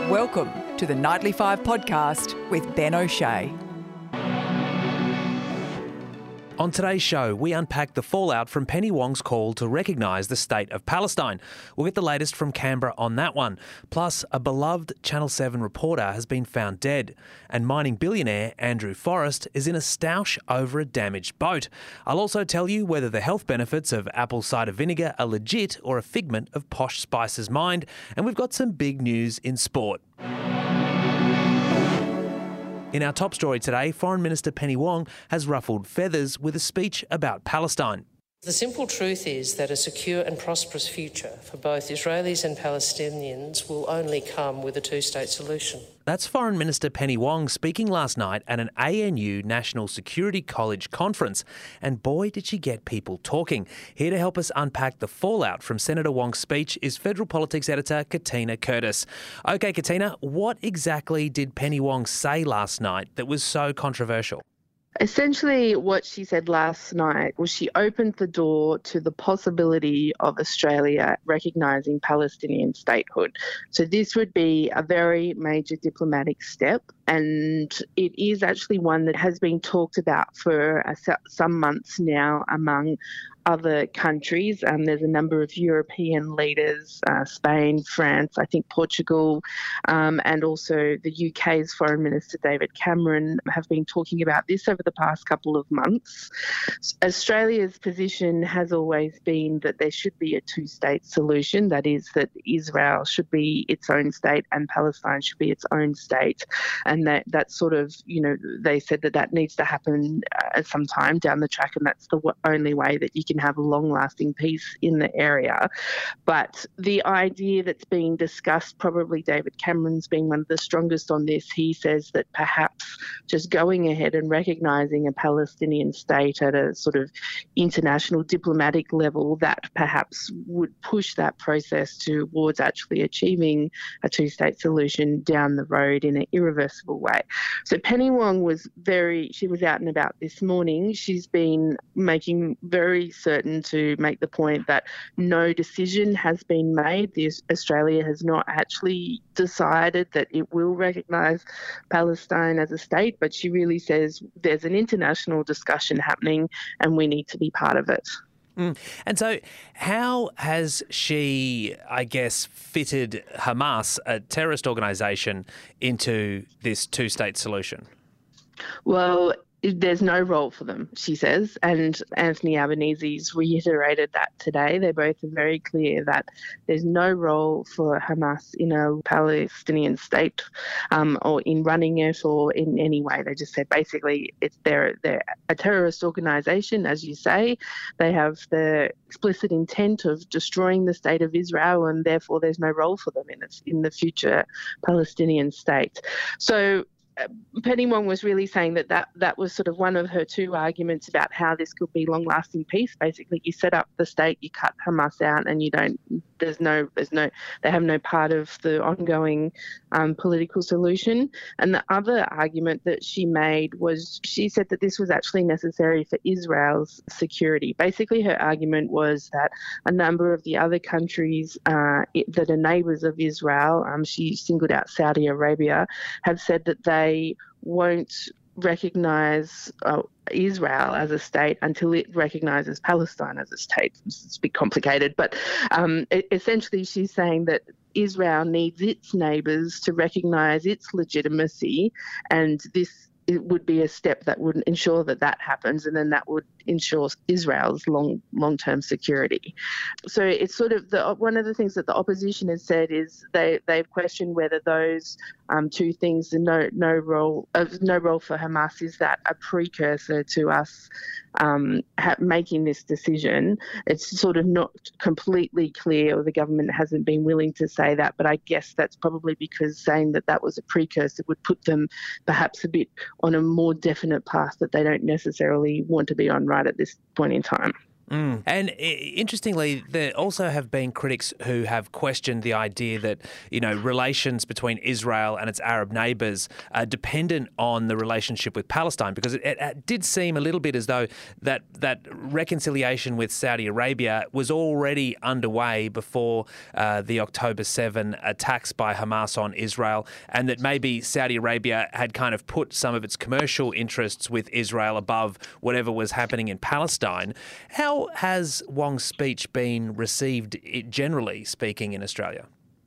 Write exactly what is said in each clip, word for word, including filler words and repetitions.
Welcome to the Nightly Five podcast with Ben O'Shea. On today's show, we unpack the fallout from Penny Wong's call to recognise the state of Palestine. We'll get the latest from Canberra on that one. Plus, a beloved Channel seven reporter has been found dead, and mining billionaire Andrew Forrest is in a stoush over a damaged boat. I'll also tell you whether the health benefits of apple cider vinegar are legit or a figment of Posh Spice's mind, and we've got some big news in sport. In our top story today, Foreign Minister Penny Wong has ruffled feathers with a speech about Palestine. The simple truth is that a secure and prosperous future for both Israelis and Palestinians will only come with a two-state solution. That's Foreign Minister Penny Wong speaking last night at an A N U National Security College conference. And boy, did she get people talking. Here to help us unpack the fallout from Senator Wong's speech is Federal Politics Editor Katina Curtis. OK, Katina, what exactly did Penny Wong say last night that was so controversial? Essentially, what she said last night was she opened the door to the possibility of Australia recognising Palestinian statehood. So this would be a very major diplomatic step, and it is actually one that has been talked about for uh, some months now among other countries. Um, there's a number of European leaders, uh, Spain, France, I think Portugal, um, and also the U K's Foreign Minister David Cameron have been talking about this over the past couple of months. Australia's position has always been that there should be a two-state solution, that is that Israel should be its own state and Palestine should be its own state, and that that sort of, you know, they said that that needs to happen uh, sometime down the track, and that's the w- only way that you can have a long-lasting peace in the area. But the idea that's being discussed, probably David Cameron's being one of the strongest on this, he says that perhaps just going ahead and recognising a Palestinian state at a sort of international diplomatic level, that perhaps would push that process towards actually achieving a two-state solution down the road in an irreversible way. So Penny Wong was very, she was out and about this morning. She's been making very certain to make the point that no decision has been made. The, Australia has not actually decided that it will recognise Palestine as a state, but she really says there's an international discussion happening and we need to be part of it. Mm. And so how has she, I guess, fitted Hamas, a terrorist organisation, into this two-state solution? Well, there's no role for them, she says, and Anthony Albanese's reiterated that today. They're both very clear that there's no role for Hamas in a Palestinian state um, or in running it or in any way. They just said basically it's they're, they're a terrorist organisation, as you say. They have the explicit intent of destroying the state of Israel, and therefore there's no role for them in, it, in the future Palestinian state. So Penny Wong was really saying that, that that was sort of one of her two arguments about how this could be long-lasting peace. Basically, you set up the state, you cut Hamas out, and you don't. There's no. There's no. They have no part of the ongoing um, political solution. And the other argument that she made was she said that this was actually necessary for Israel's security. Basically, her argument was that a number of the other countries uh, that are neighbours of Israel, um, she singled out Saudi Arabia, have said that they They won't recognise uh, Israel as a state until it recognises Palestine as a state. It's a bit complicated, but um, it, essentially she's saying that Israel needs its neighbours to recognise its legitimacy, and this it would be a step that would ensure that that happens, and then that would ensure Israel's long long-term security. So it's sort of the one of the things that the opposition has said is they they've questioned whether those um, two things, the no no role of no role for Hamas, is that a precursor to us um, ha- making this decision. It's sort of not completely clear, or the government hasn't been willing to say that, but I guess that's probably because saying that that was a precursor would put them perhaps a bit on a more definite path that they don't necessarily want to be on right at this point in time. Mm. And interestingly, there also have been critics who have questioned the idea that, you know, relations between Israel and its Arab neighbours are dependent on the relationship with Palestine, because it, it did seem a little bit as though that that reconciliation with Saudi Arabia was already underway before uh, the October seventh attacks by Hamas on Israel, and that maybe Saudi Arabia had kind of put some of its commercial interests with Israel above whatever was happening in Palestine. How has Wong's speech been received, generally speaking, in Australia?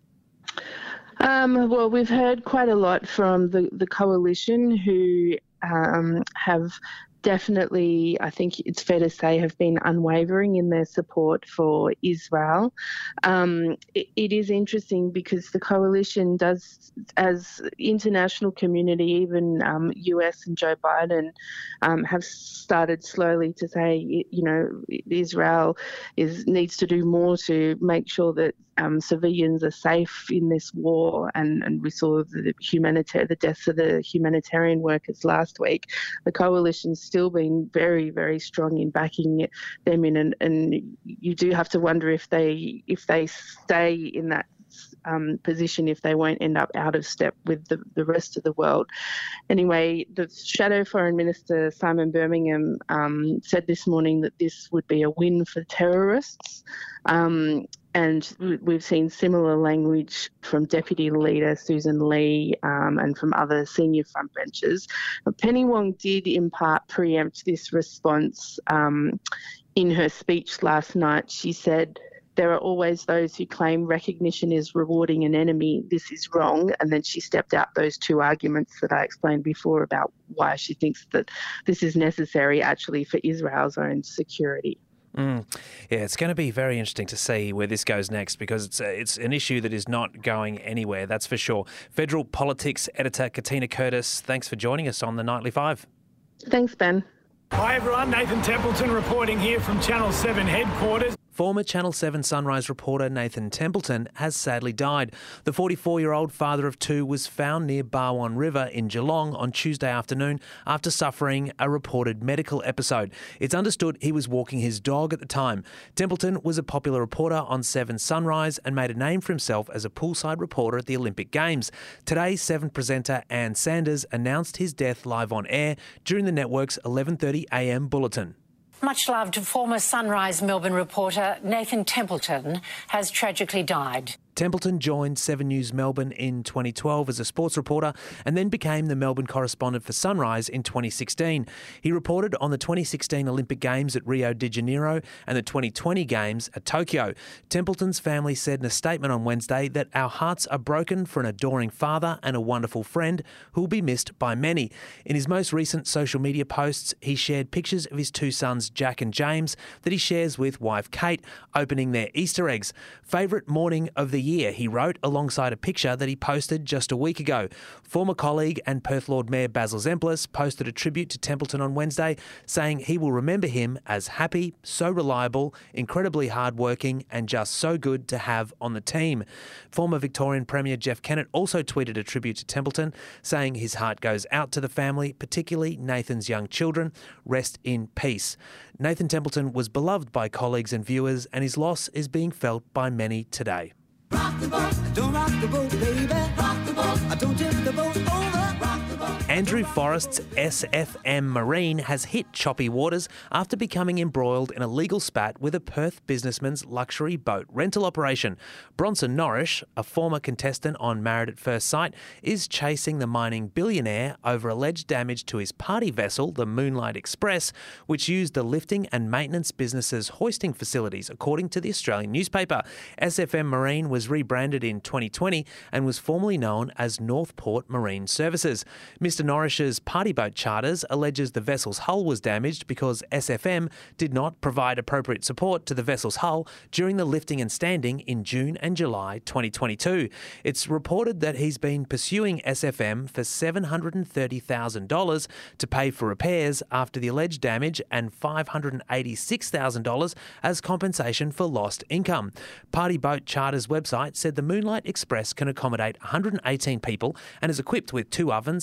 Um, well, we've heard quite a lot from the, the coalition who um, have definitely, I think it's fair to say, have been unwavering in their support for Israel. Um, it, it is interesting because the coalition does, as international community, even um, U S and Joe Biden um, have started slowly to say, you know, Israel is needs to do more to make sure that Um, civilians are safe in this war, and, and we saw the humanitarian, the deaths of the humanitarian workers last week. The coalition's still been very, very strong in backing them in, and, and you do have to wonder if they if they stay in that um, position, if they won't end up out of step with the, the rest of the world. Anyway, the Shadow Foreign Minister Simon Birmingham um, said this morning that this would be a win for terrorists. Um, And we've seen similar language from Deputy Leader Susan Lee um, and from other senior frontbenchers. Penny Wong did in part preempt this response um, in her speech last night. She said, "There are always those who claim recognition is rewarding an enemy. This is wrong." And then she stepped out those two arguments that I explained before about why she thinks that this is necessary actually for Israel's own security. Mm. Yeah, it's going to be very interesting to see where this goes next, because it's a, it's an issue that is not going anywhere, that's for sure. Federal Politics editor Katina Curtis, thanks for joining us on the Nightly Five. Thanks, Ben. Hi everyone, Nathan Templeton reporting here from Channel seven headquarters. Former Channel seven Sunrise reporter Nathan Templeton has sadly died. The forty-four-year-old father of two was found near Barwon River in Geelong on Tuesday afternoon after suffering a reported medical episode. It's understood he was walking his dog at the time. Templeton was a popular reporter on seven Sunrise and made a name for himself as a poolside reporter at the Olympic Games. Today, seven presenter Ann Sanders announced his death live on air during the network's eleven thirty a m bulletin. Much loved former Sunrise Melbourne reporter Nathan Templeton has tragically died. Templeton joined seven News Melbourne in twenty twelve as a sports reporter and then became the Melbourne correspondent for Sunrise in twenty sixteen. He reported on the twenty sixteen Olympic Games at Rio de Janeiro and the twenty twenty Games at Tokyo. Templeton's family said in a statement on Wednesday that our hearts are broken for an adoring father and a wonderful friend who will be missed by many. In his most recent social media posts, he shared pictures of his two sons, Jack and James, that he shares with wife Kate, opening their Easter eggs. Favourite morning of the year, he wrote alongside a picture that he posted just a week ago. Former colleague and Perth Lord Mayor Basil Zemplis posted a tribute to Templeton on Wednesday, saying he will remember him as happy, so reliable, incredibly hardworking and just so good to have on the team. Former Victorian Premier Jeff Kennett also tweeted a tribute to Templeton, saying his heart goes out to the family, particularly Nathan's young children. Rest in peace. Nathan Templeton was beloved by colleagues and viewers, and his loss is being felt by many today. Rock the boat, don't rock the boat, baby. Rock the boat, don't tip the boat over. Rock the boat. Andrew Forrest's S F M Marine has hit choppy waters after becoming embroiled in a legal spat with a Perth businessman's luxury boat rental operation. Bronson Norrish, a former contestant on Married at First Sight, is chasing the mining billionaire over alleged damage to his party vessel, the Moonlight Express, which used the lifting and maintenance business's hoisting facilities, according to the Australian newspaper. S F M Marine was rebranded in twenty twenty and was formerly known as Northport Marine Services. Mister Norrish's party boat charters alleges the vessel's hull was damaged because S F M did not provide appropriate support to the vessel's hull during the lifting and standing in June and July twenty twenty-two. It's reported that he's been pursuing S F M for seven hundred thirty thousand dollars to pay for repairs after the alleged damage and five hundred eighty-six thousand dollars as compensation for lost income. Party Boat Charter's website said the Moonlight Express can accommodate one hundred eighteen people and is equipped with two ovens and a large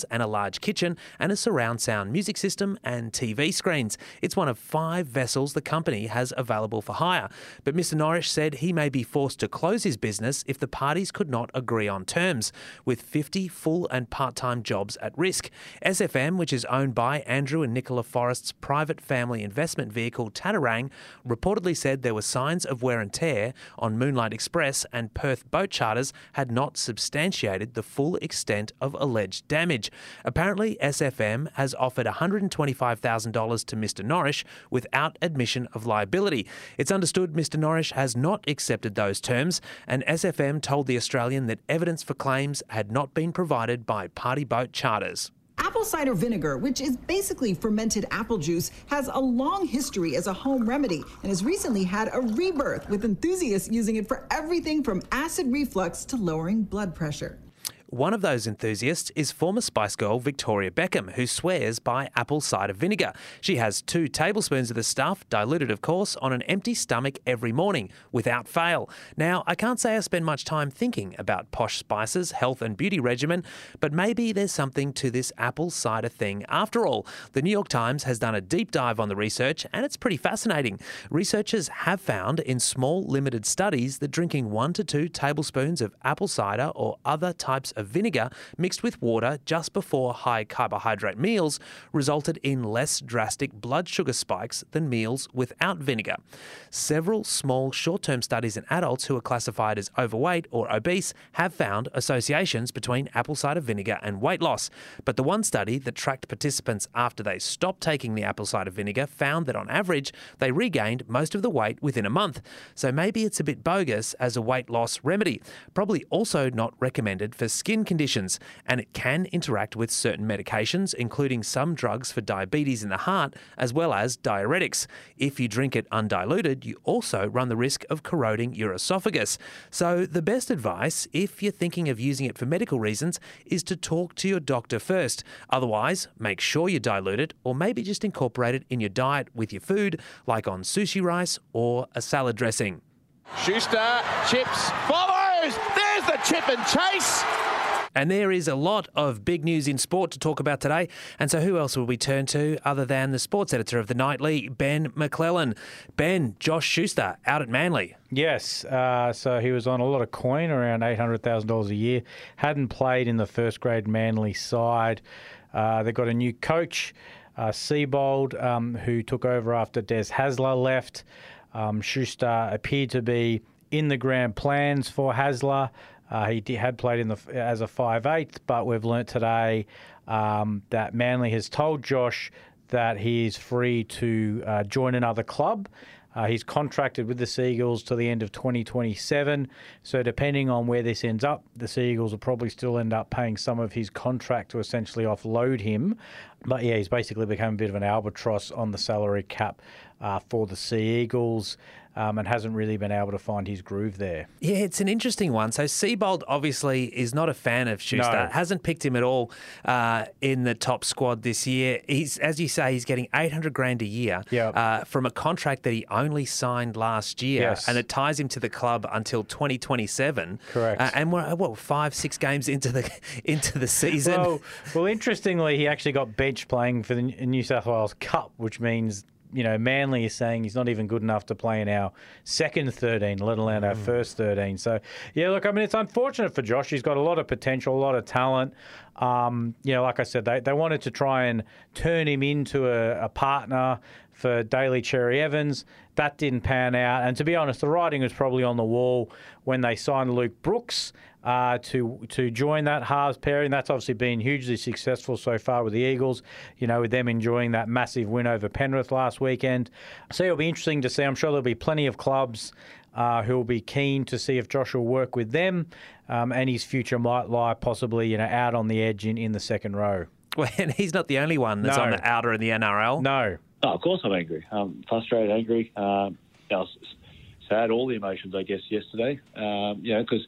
large kitchen and a surround sound music system and T V screens. It's one of five vessels the company has available for hire. But Mister Norrish said he may be forced to close his business if the parties could not agree on terms, with fifty full and part-time jobs at risk. S F M, which is owned by Andrew and Nicola Forrest's private family investment vehicle Tatarang, reportedly said there were signs of wear and tear on Moonlight Express, and Perth boat charters had not substantiated the full extent of alleged damage. Apparently, S F M has offered one hundred twenty-five thousand dollars to Mister Norrish without admission of liability. It's understood Mister Norrish has not accepted those terms, and S F M told The Australian that evidence for claims had not been provided by party boat charters. Apple cider vinegar, which is basically fermented apple juice, has a long history as a home remedy and has recently had a rebirth, with enthusiasts using it for everything from acid reflux to lowering blood pressure. One of those enthusiasts is former Spice Girl Victoria Beckham, who swears by apple cider vinegar. She has two tablespoons of the stuff, diluted of course, on an empty stomach every morning, without fail. Now, I can't say I spend much time thinking about Posh Spice's health and beauty regimen, but maybe there's something to this apple cider thing after all. The New York Times has done a deep dive on the research, and it's pretty fascinating. Researchers have found in small limited studies that drinking one to two tablespoons of apple cider or other types of of vinegar mixed with water just before high carbohydrate meals resulted in less drastic blood sugar spikes than meals without vinegar. Several small short-term studies in adults who are classified as overweight or obese have found associations between apple cider vinegar and weight loss. But the one study that tracked participants after they stopped taking the apple cider vinegar found that on average they regained most of the weight within a month. So maybe it's a bit bogus as a weight loss remedy. Probably also not recommended for skin conditions, and it can interact with certain medications, including some drugs for diabetes in the heart, as well as diuretics. If you drink it undiluted, you also run the risk of corroding your esophagus. So the best advice, if you're thinking of using it for medical reasons, is to talk to your doctor first. Otherwise, make sure you dilute it, or maybe just incorporate it in your diet with your food, like on sushi rice or a salad dressing. Schuster, chips, follows! There's the chip and chase! And there is a lot of big news in sport to talk about today. And so who else will we turn to other than the sports editor of The Nightly, Ben McClellan? Ben, Josh Schuster out at Manly. Yes, uh, so he was on a lot of coin, around eight hundred thousand dollars a year. Hadn't played in the first grade Manly side. Uh, they've got a new coach, uh, Seibold, um, who took over after Des Hasler left. Um, Schuster appeared to be in the grand plans for Hasler. Uh, he did, had played in the as a five eighth, but we've learnt today um, that Manly has told Josh that he is free to uh, join another club. Uh, he's contracted with the Seagulls to the end of twenty twenty-seven. So depending on where this ends up, the Seagulls will probably still end up paying some of his contract to essentially offload him. But yeah, he's basically become a bit of an albatross on the salary cap uh, for the Sea Eagles. Um, and hasn't really been able to find his groove there. Yeah, it's an interesting one. So Seibold obviously is not a fan of Schuster. No. Hasn't picked him at all uh, in the top squad this year. He's, as you say, he's getting eight hundred grand a year Yep. uh, from a contract that he only signed last year, Yes. and it ties him to the club until twenty twenty-seven. Correct. Uh, and we're what five, six games into the into the season. Well, well, interestingly, he actually got benched playing for the New South Wales Cup, which means, you know, Manly is saying he's not even good enough to play in our second thirteen, let alone our first thirteen. So, yeah, look, I mean, it's unfortunate for Josh. He's got a lot of potential, a lot of talent. Um, you know, like I said, they, they wanted to try and turn him into a, a partner for Daly Cherry Evans. That didn't pan out. And to be honest, the writing was probably on the wall when they signed Luke Brooks uh, to to join that halves pairing. That's obviously been hugely successful so far with the Eagles, you know, with them enjoying that massive win over Penrith last weekend. So it'll be interesting to see. I'm sure there'll be plenty of clubs uh, who will be keen to see if Josh will work with them, um, and his future might lie possibly, you know, out on the edge in, in the second row. Well, and he's not the only one that's No. on the outer in the N R L. No. Oh, of course I'm angry. I'm frustrated, angry. Um, I was sad, all the emotions, I guess, yesterday. Um, you know, because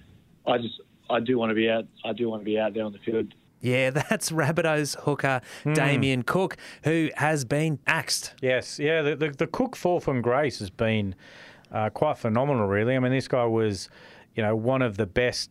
I just, I do want to be out. I do want to be out there on the field. Yeah, that's Rabbitohs hooker Hmm. Damien Cook, who has been axed. Yes, yeah, the, the, the Cook fall from grace has been uh, quite phenomenal, really. I mean, this guy was, you know, one of the best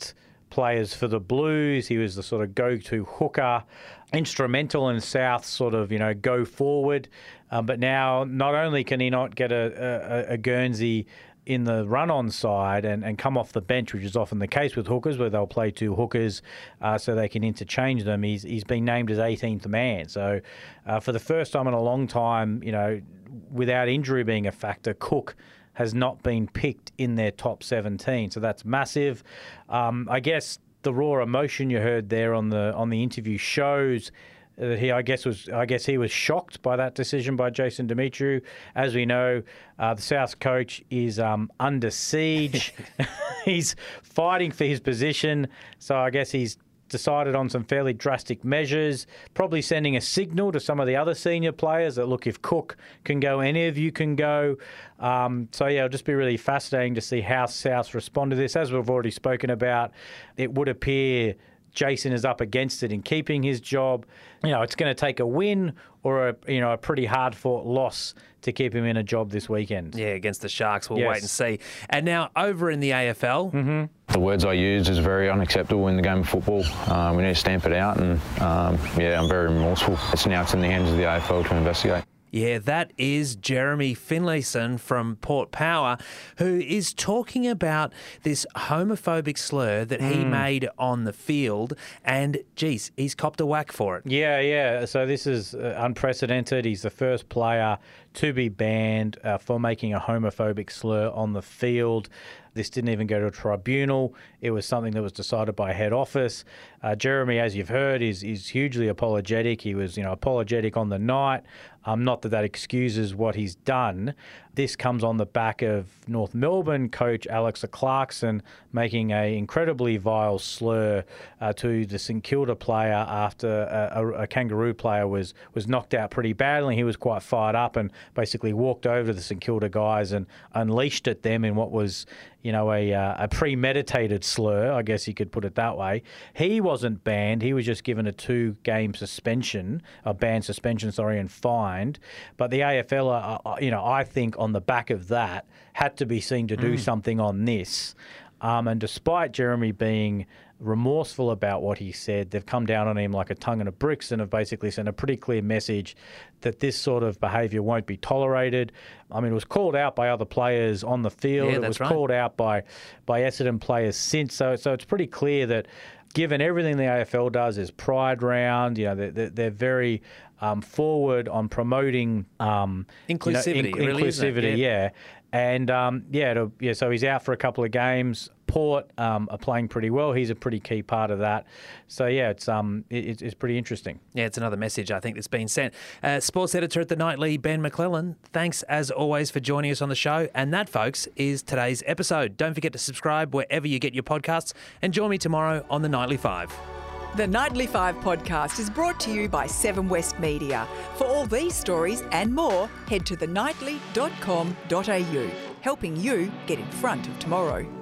players for the Blues. He was the sort of go-to hooker, instrumental in South's sort of, you know, go forward. Um, but now not only can he not get a, a, a Guernsey in the run-on side and, and come off the bench, which is often the case with hookers, where they'll play two hookers uh, so they can interchange them. He's he's been named as eighteenth man. So uh, for the first time in a long time, you know, without injury being a factor, Cook has not been picked in their top seventeen. So that's massive. Um, I guess the raw emotion you heard there on the on the interview shows that he, I guess, was I guess he was shocked by that decision by Jason Demetriou. As we know, uh, the South coach is um, under siege. He's fighting for his position. So I guess he's decided on some fairly drastic measures, probably sending a signal to some of the other senior players that, look, if Cook can go, any of you can go. Um, so, yeah, it'll just be really fascinating to see how South respond to this. As we've already spoken about, it would appear Jason is up against it in keeping his job. You know, it's going to take a win or a you know a pretty hard-fought loss to keep him in a job this weekend. Yeah, against the Sharks. We'll Yes. wait and see. And now over in the A F L. Mm-hmm. The words I used is very unacceptable in the game of football. Um, we need to stamp it out, and um, yeah, I'm very remorseful. It's now it's in the hands of the A F L to investigate. Yeah, that is Jeremy Finlayson from Port Power, who is talking about this homophobic slur that he Mm. made on the field, and, geez, he's copped a whack for it. Yeah, yeah. So this is uh, unprecedented. He's the first player to be banned uh, for making a homophobic slur on the field. This didn't even go to a tribunal. It was something that was decided by head office. Uh, Jeremy, as you've heard, is is hugely apologetic. He was, you know, apologetic on the night. Um, not that that excuses what he's done. This comes on the back of North Melbourne coach Alexa Clarkson making an incredibly vile slur uh, to the St Kilda player after a, a, a Kangaroo player was was knocked out pretty badly. He was quite fired up and basically walked over to the St Kilda guys and unleashed at them in what was, you know, a, uh, a premeditated slur, I guess you could put it that way. He wasn't banned. He was just given a two-game suspension, a ban suspension, sorry, and fined. But the A F L, uh, uh, you know, I think on the back of that, had to be seen to do Mm. something on this. Um, and despite Jeremy being remorseful about what he said, they've come down on him like a tongue in a bricks and have basically sent a pretty clear message that this sort of behaviour won't be tolerated. I mean, it was called out by other players on the field. Yeah, it that's was right. called out by, by Essendon players since. So, so it's pretty clear that given everything the A F L does is pride round, you know, they're, they're very um, forward on promoting um, Inclusivity, you know, in- really, isn't it? inclusivity, Yeah. yeah. And um, yeah, it'll, yeah. So he's out for a couple of games. Port um, are playing pretty well. He's a pretty key part of that. So yeah, it's um, it, it's pretty interesting. Yeah, it's another message I think that's been sent. Uh, sports editor at the Nightly, Ben McClellan, thanks as always for joining us on the show. And that, folks, is today's episode. Don't forget to subscribe wherever you get your podcasts and join me tomorrow on the Nightly Five. The Nightly Five podcast is brought to you by Seven West Media. For all these stories and more, head to the nightly dot com dot a u, helping you get in front of tomorrow.